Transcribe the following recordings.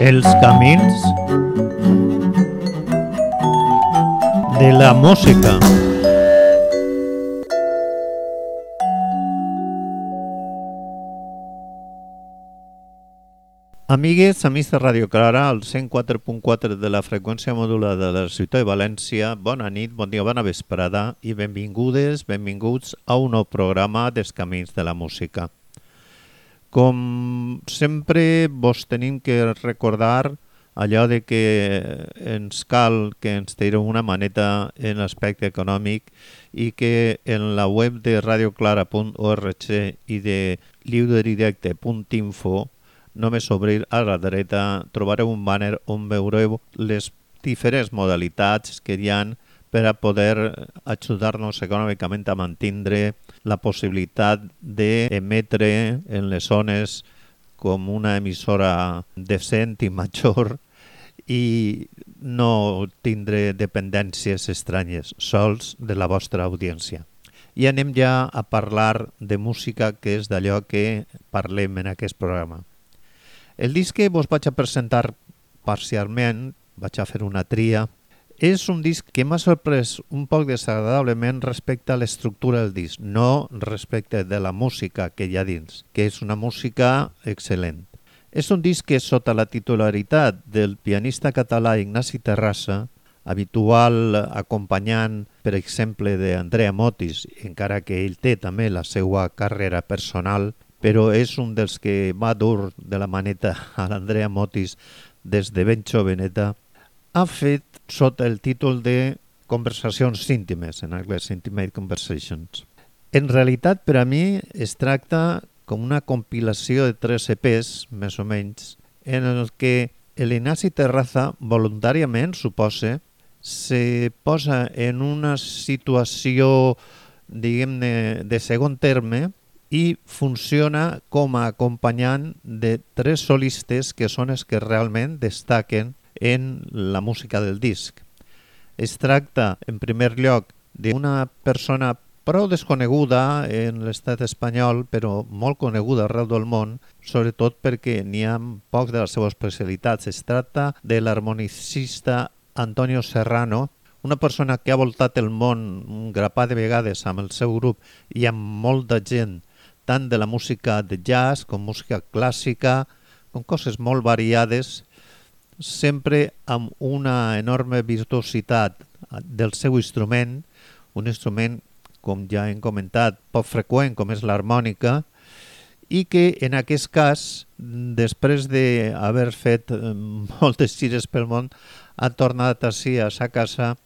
Els camins de la música. Amigues, amics de Ràdio Clara, al 104.4 de la freqüència modulada de la ciutat de València, bona nit, bon dia, bona vesprada i benvingudes, benvinguts a un nou programa dels Camins de la Música. Com sempre vos tenim que recordar allò de que ens cal que ens tireu una maneta en l'aspecte econòmic i que en la web de radioclara.org i de lliudedirecte.info només obrir a la dreta trobareu un banner on veureu les diferents modalitats que hi ha per a poder ajudar-nos econòmicament a mantindre la possibilitat d'emetre en les zones com una emissora decent i major i no tindre dependències estranyes, sols de la vostra audiència. I anem ja a parlar de música, que és d'allò que parlem en aquest programa. El disc que vos vaig a presentar parcialment, vaig a fer una tria, és un disc que m'ha sorprès un poc desagradablement respecte a l'estructura del disc, no respecte de la música que hi ha dins, que és una música excel·lent. És un disc que sota la titularitat del pianista català Ignasi Terrassa, habitual acompanyant, per exemple, d'Andrea Motis, encara que ell té també la seva carrera personal, però és un dels que va dur de la maneta a l'Andrea Motis des de ben joveneta, ha fet sota el títol de Conversacions íntimes, en anglès Intimate Conversations. En realitat, per a mi, es tracta com una compilació de 3 EPs, més o menys, en el que l'Ignasi Terrassa voluntàriament, supose, se posa en una situació, diguem-ne, de segon terme, i funciona com a acompanyant de 3 solistes que són els que realment destaquen en la música del disc. Es tracta, en primer lloc, d'una persona prou desconeguda en l'estat espanyol, però molt coneguda arreu del món, sobretot perquè n'hi ha poc de les seves especialitats. Es tracta de l'harmonicista Antonio Serrano, una persona que ha voltat el món un grapat de vegades amb el seu grup i amb molta gent, tant de la música de jazz com música clàssica, com coses molt variades, sempre amb una enorme virtuositat del seu instrument, un instrument, com ja hem comentat, poc freqüent, com és l'harmònica, i que en aquest cas, després d'haver fet moltes gires pel món, ha tornat així a sa casa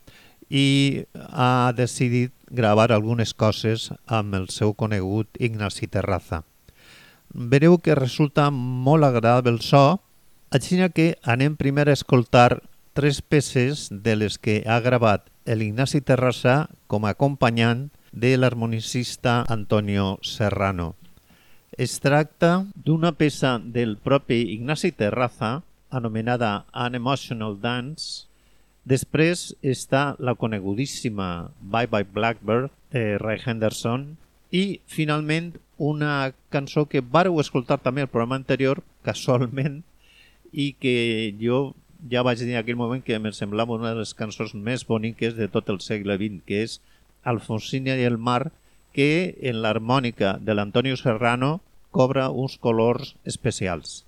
i ha decidit gravar algunes coses amb el seu conegut Ignasi Terrassa. Vereu que resulta molt agradable el so, així que anem primer a escoltar 3 peces de les que ha gravat l'Ignasi Terrassa com a acompanyant de l'harmonicista Antonio Serrano. Es tracta d'una peça del propi Ignasi Terrassa, anomenada An Emotional Dance. Després està la conegudíssima Bye Bye Blackbird de Ray Henderson i finalment una cançó que vàreu escoltar també al programa anterior, casualment, i que jo ja vaig dir en aquell moment que em semblava una de les cançons més boniques de tot el segle XX, que és Alfonsina i el mar, que en l'harmònica de l'Antonio Serrano cobra uns colors especials.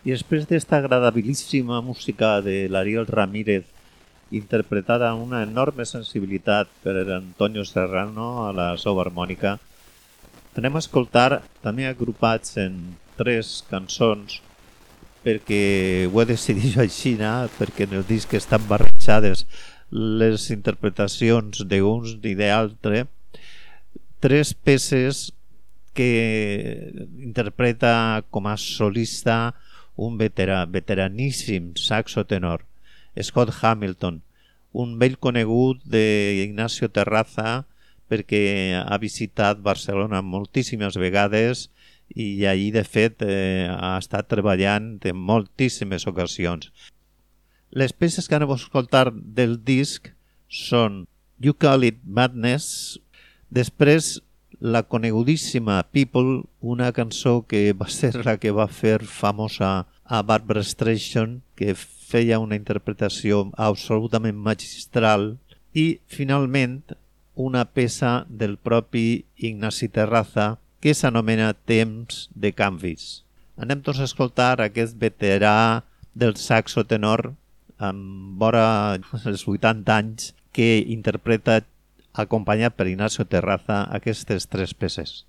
I després d'esta agradabilíssima música de l'Ariel Ramírez, interpretada amb una enorme sensibilitat per Antonio Serrano a la seu harmònica, anem a escoltar també agrupats en 3 cançons, perquè ho he decidit així, perquè en el disc estan barrejades les interpretacions d'uns i d'altres, 3 peces que interpreta com a solista un veteraníssim saxo tenor, Scott Hamilton, un vell conegut d'Ignacio Terraza perquè ha visitat Barcelona moltíssimes vegades i allí de fet ha estat treballant en moltíssimes ocasions. Les peces que anem a escoltar del disc són You Call It Madness, després la conegudíssima People, una cançó que va ser la que va fer famosa a Barbra Streisand, que feia una interpretació absolutament magistral, i finalment una peça del propi Ignasi Terraza que s'anomena Temps de canvis. Anem tots a escoltar aquest veterà del saxo tenor amb vora els 80 anys que interpreta acompanyat per Ignacio Terraza aquestes 3 peces.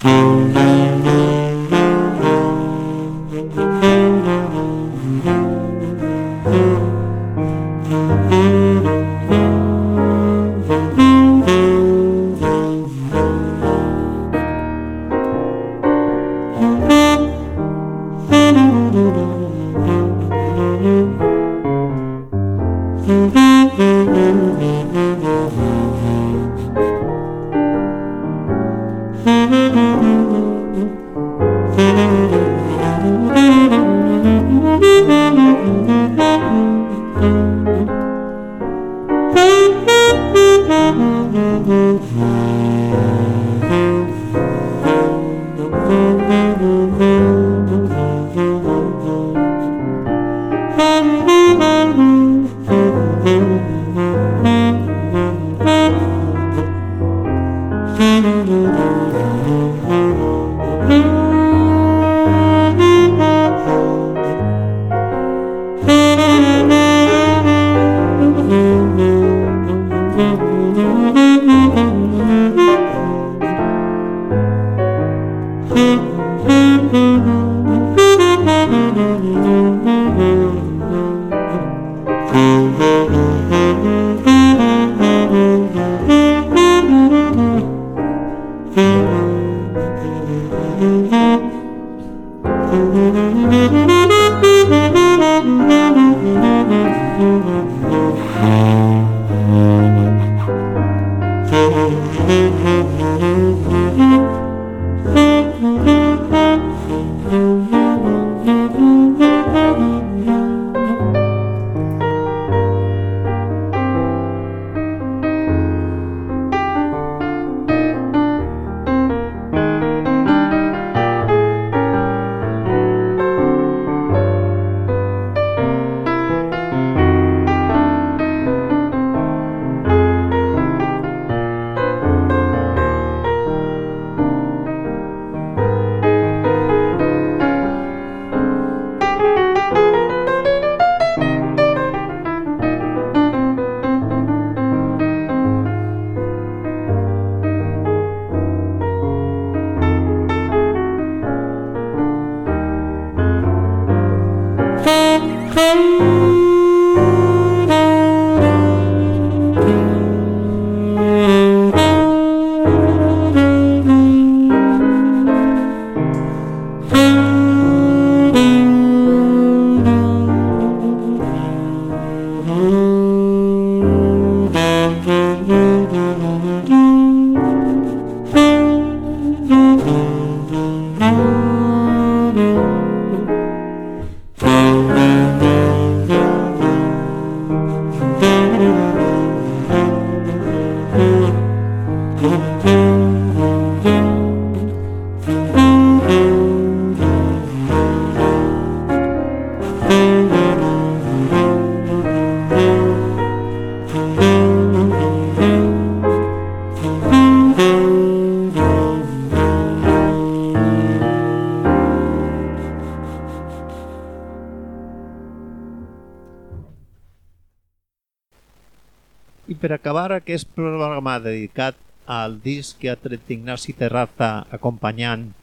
I per acabar aquest programa dedicat al disc que ha tret Ignasi Terraza acompanyant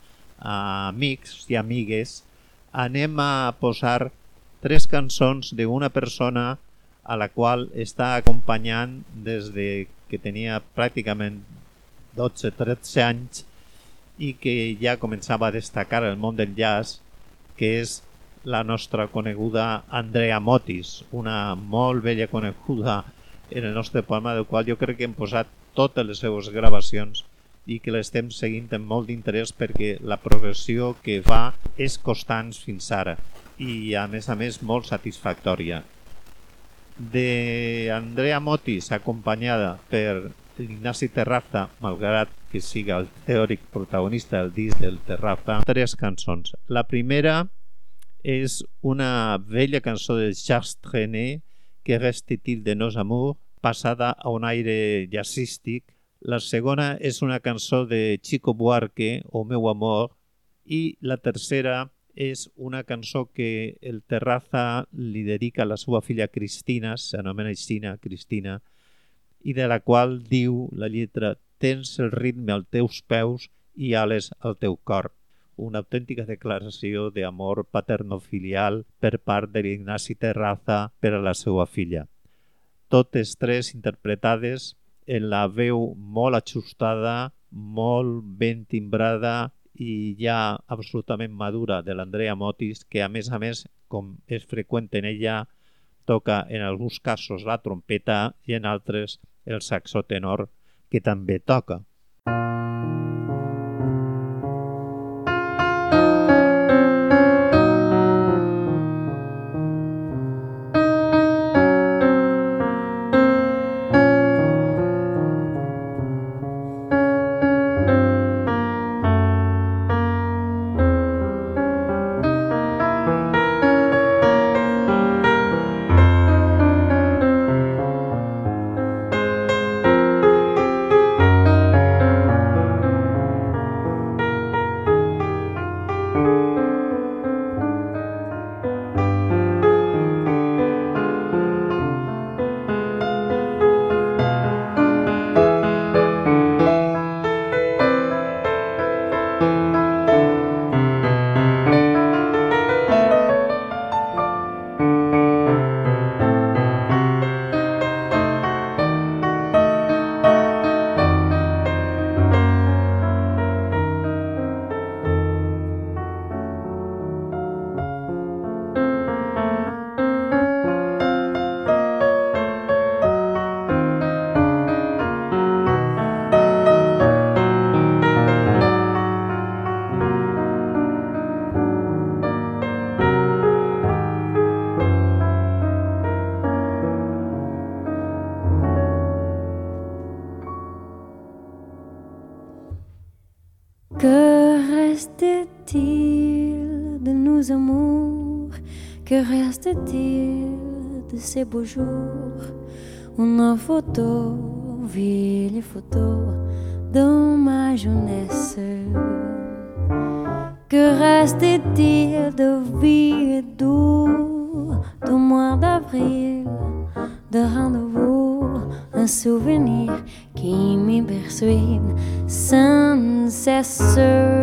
a amics i amigues, anem a posar 3 cançons d'una persona a la qual està acompanyant des de que tenia pràcticament 12-13 anys i que ja començava a destacar el món del jazz, que és la nostra coneguda Andrea Motis, una molt bella coneguda en el nostre programa, del qual jo crec que hem posat totes les seues gravacions i que l'estem seguint amb molt d'interès perquè la progressió que fa és constant fins ara i a més molt satisfactòria. De Andrea Motis, acompanyada per Ignasi Terraza, malgrat que siga el teòric protagonista del disc del Terraza, 3 cançons. La primera és una vella cançó de Charles Trenet, que Reste-t-il de nos amours, passada a un aire jazzístic. La segona és una cançó de Chico Buarque, O meu amor, i la tercera és una cançó que el Terraza li dedica a la seva filla Cristina, s'anomena Cristina, i de la qual diu la lletra: tens el ritme als teus peus i ales al teu cor. Una autèntica declaració d'amor paternofilial per part de l'Ignasi Terraza per a la seva filla. Totes tres interpretades en la veu molt ajustada, molt ben timbrada i ja absolutament madura de l'Andrea Motis, que a més, com és freqüent en ella, toca en alguns casos la trompeta i en altres el saxo tenor, que també toca. Que reste-t-il de nos amours? Que reste-t-il de ces beaux jours? Une photo, vieille photo de ma jeunesse. Que reste-t-il de vie et doux, de mois d'avril, de rendez-vous, un souvenir qui me poursuit sans cesse.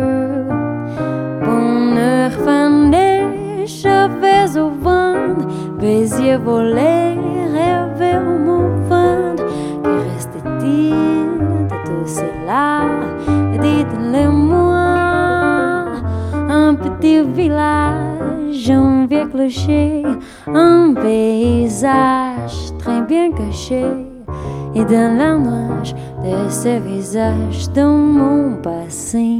Bonheur fané, cheveux au vent, baisiers volés, rêves au mouvement. Que reste-t-il de tout cela? Dites-le-moi. Un petit village, un vieux clocher, un paysage très bien caché. Et dans la nuage de ce visage de mon passé.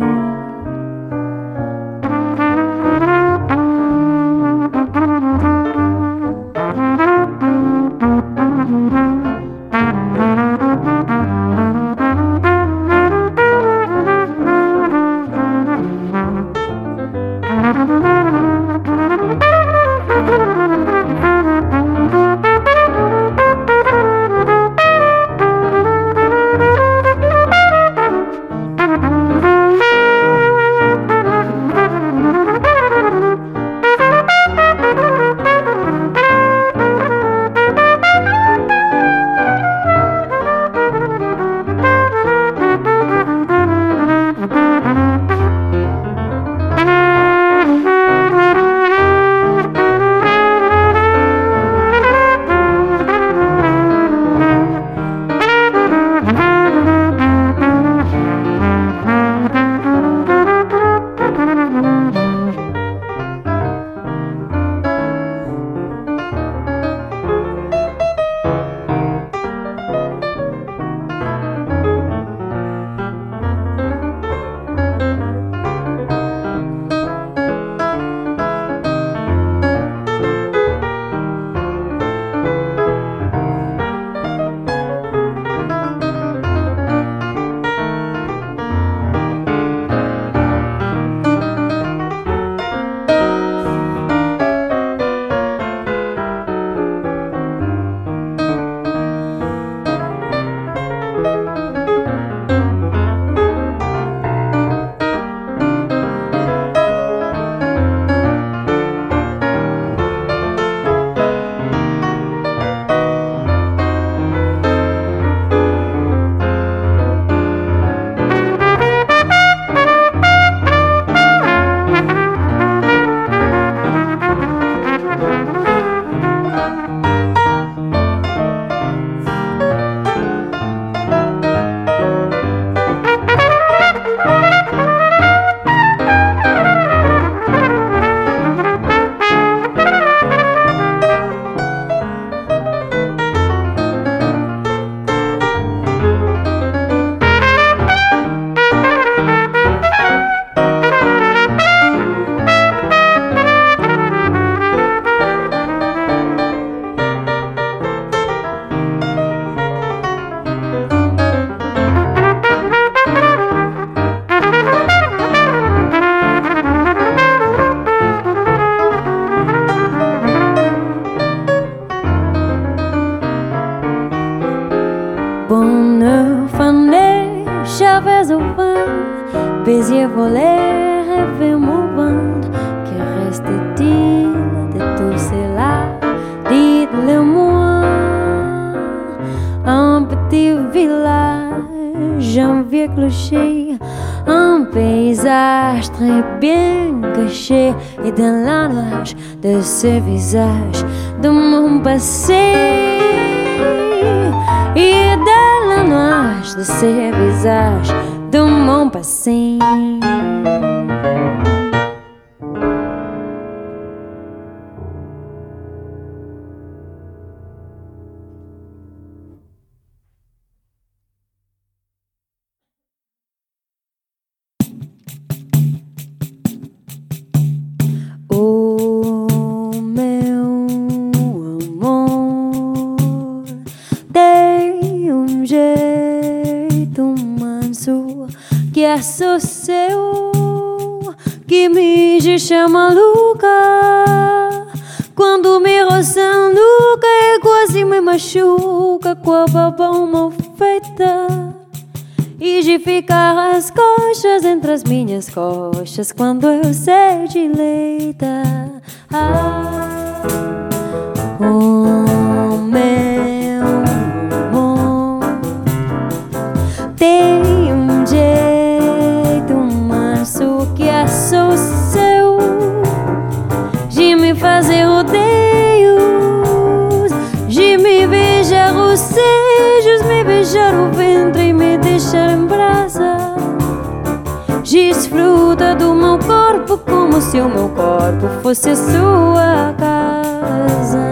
rêver mouvant, que reste-t-il de tout cela? Dites-le-moi. Un petit village, un vieux clocher, un paysage très bien caché, et dans la nuage de ce visage de mon passé, et dans la nuage de ce visage de mon passé. Sou seu, que me deixa maluca. Quando me roça a nuca e quase me machuca com a baba mal feita, e de ficar as coxas entre as minhas coxas quando eu sei de leita. Oh, meu amor, tem um jeito manso que é só seu de me fazer rodeios, de me beijar os seios, me beijar o ventre e me deixar em brasa. Desfruta do meu corpo como se o meu corpo fosse a sua casa.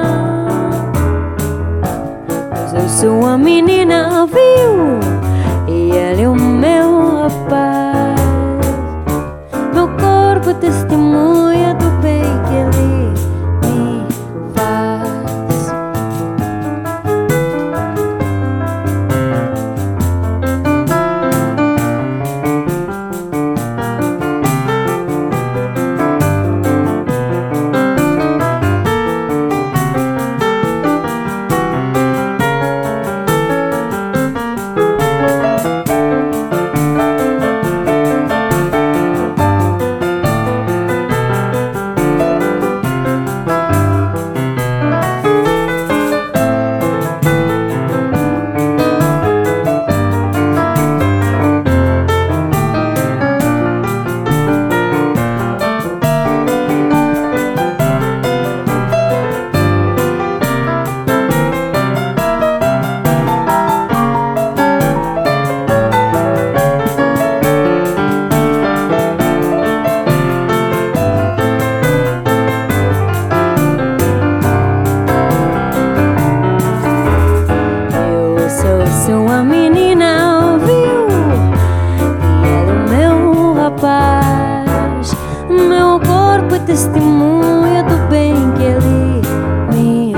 Mas eu sou a menina, viu? E ele é o meu rapaz. Meu corpo testemunha do bem que ele me faz. Sou a menina, viu? E ele é o meu rapaz. Meu corpo é testemunha do bem que ele me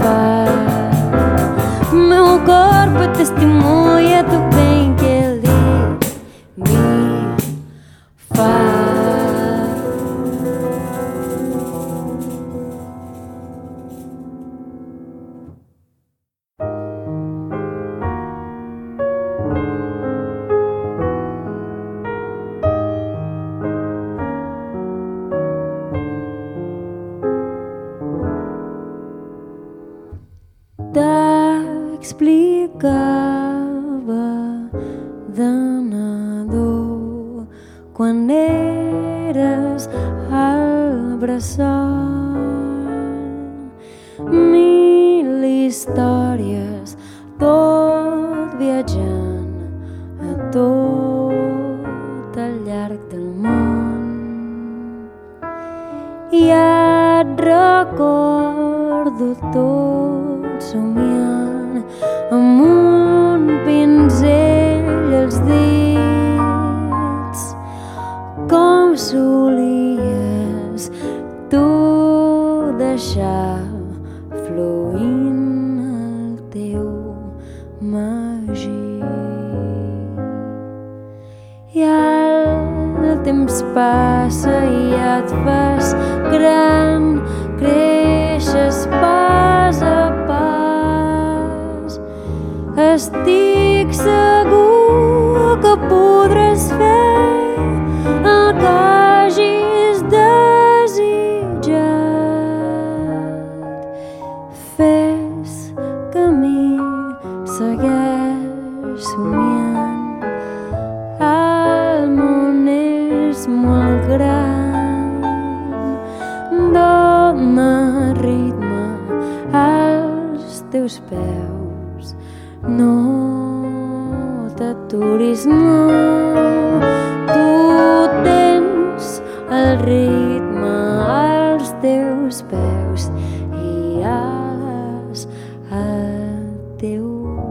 faz. Meu corpo é testemunha do bem que ele me faz. Explicava danado quando eras abraçar mil histórias, todo viajando a tot al llarg del món. I et recordo tot somiant amb un pinzell als dits, com solies tu deixar fluint el teu magí. I el temps passa i et fas gran, creixes pas a pas. Estic segur que podràs fer el que gran. Dóna ritme als teus peus, no t'aturis, no. Tu tens el ritme als teus peus i has el teu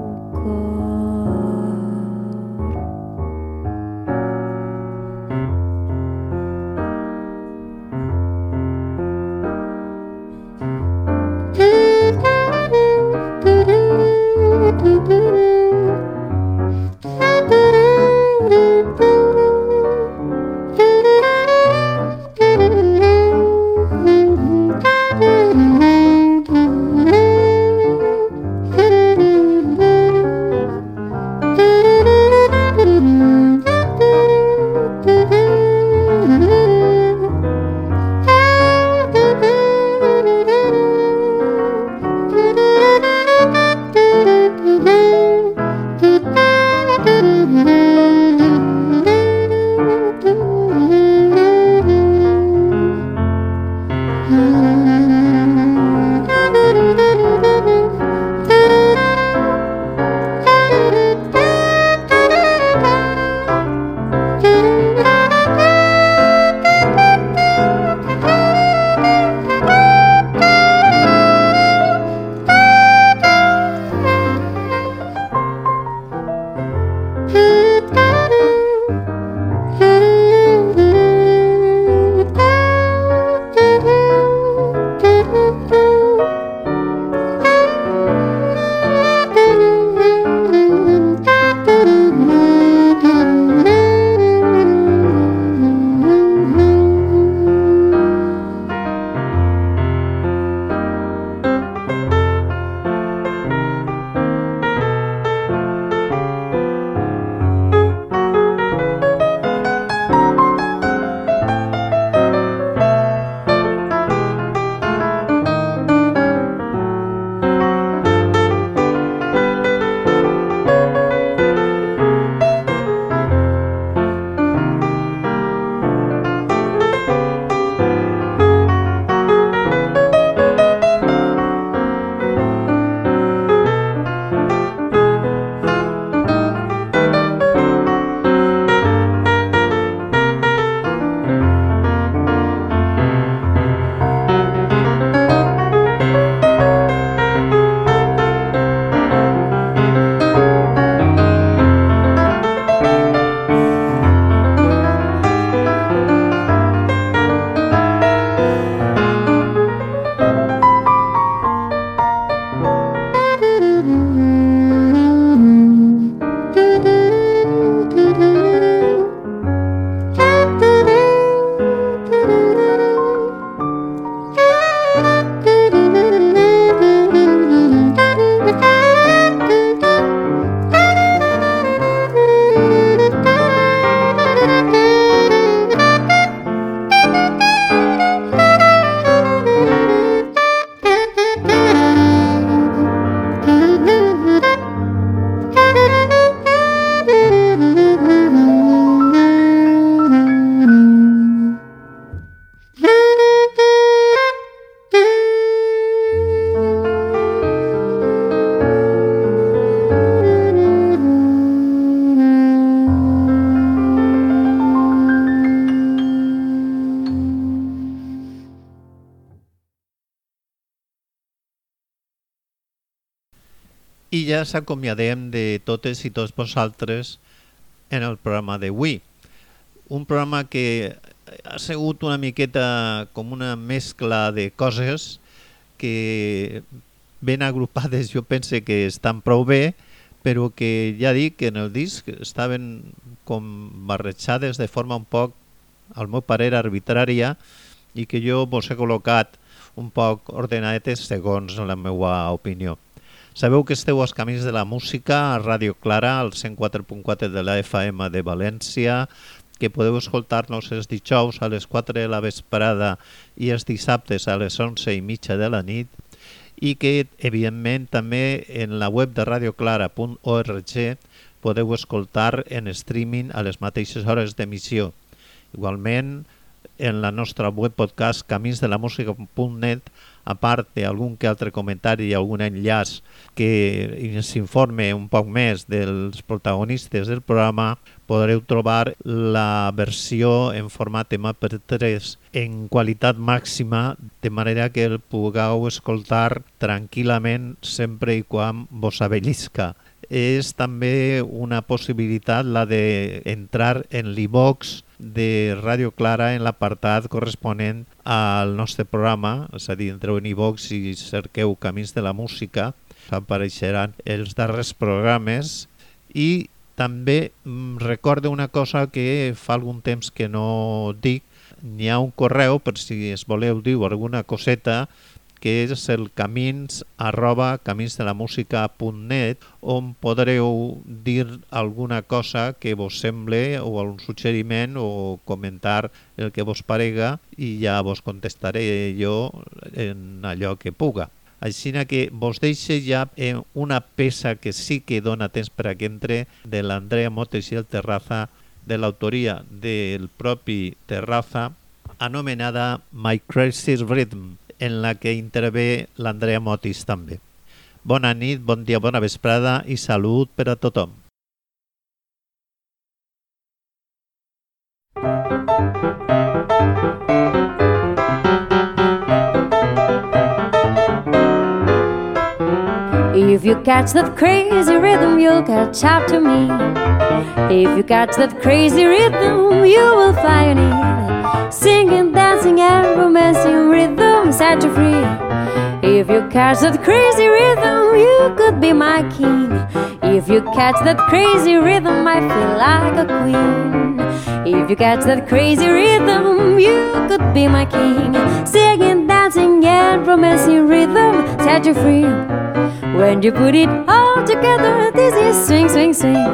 I ja s'acomiadem de totes i tots vosaltres en el programa d'avui. Un programa que ha sigut una miqueta com una mescla de coses que ben agrupades, jo pense que estan prou bé, però que ja dic que en el disc estaven com barrejades de forma un poc, al meu parer, arbitrària, i que jo vos he col·locat un poc ordenadetes segons la meva opinió. Sabeu que esteu als camins de la música a Ràdio Clara, al 104.4 de la FM de València, que podeu escoltar-nos els dijous a les 4 de la vesprada i els dissabtes a les 11:30 de la nit, i que, evidentment, també en la web de radioclara.org podeu escoltar en streaming a les mateixes hores d'emissió. Igualment, en la nostra web podcast caminsdelamusica.net, a part d'algun que altre comentari i algun enllaç que ens informe un poc més dels protagonistes del programa, podreu trobar la versió en format MP3 en qualitat màxima, de manera que el pugueu escoltar tranquil·lament sempre i quan vos avellisca. És també una possibilitat la d'entrar en l'iVox de Ràdio Clara en l'apartat corresponent al nostre programa, és a dir, entreu en iVox i cerqueu Camins de la Música, apareixeran els darrers programes. I també recordo una cosa que fa algun temps que no dic, n'hi ha un correu per si es voleu dir alguna coseta, que és el camins@caminsdelamusica.net, on podreu dir alguna cosa que vos semble o algun suggeriment o comentar el que vos parega i ja vos contestaré jo en allò que puga. Així que vos deixo ja una peça que sí que dona temps per a que entre, de l'Andrea Motis i el Terraza, de l'autoria del propi Terraza, anomenada My Crazy Rhythm, en la que intervé l'Andrea Motis també. Bona nit, bon dia, bona vesprada i salut per a tothom. If you catch that crazy rhythm, you'll catch up to me. If you catch that crazy rhythm, you will fly on it. Singing, dancing and romancing rhythm set you free. If you catch that crazy rhythm, you could be my king. If you catch that crazy rhythm, I feel like a queen. If you catch that crazy rhythm, you could be my king. Singing, dancing and romancing rhythm set you free. When you put it all together, this is swing, swing, swing.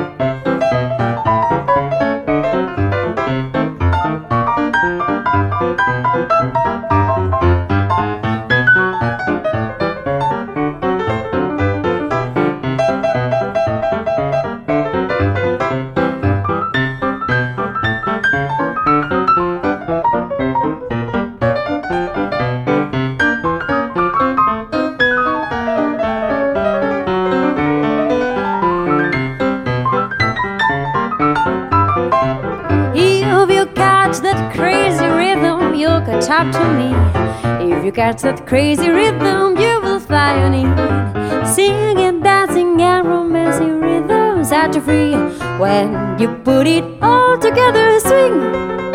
Talk to me. If you catch that crazy rhythm, you will fly on it. Singing, dancing and romancing rhythm set you free. When you put it all together, swing.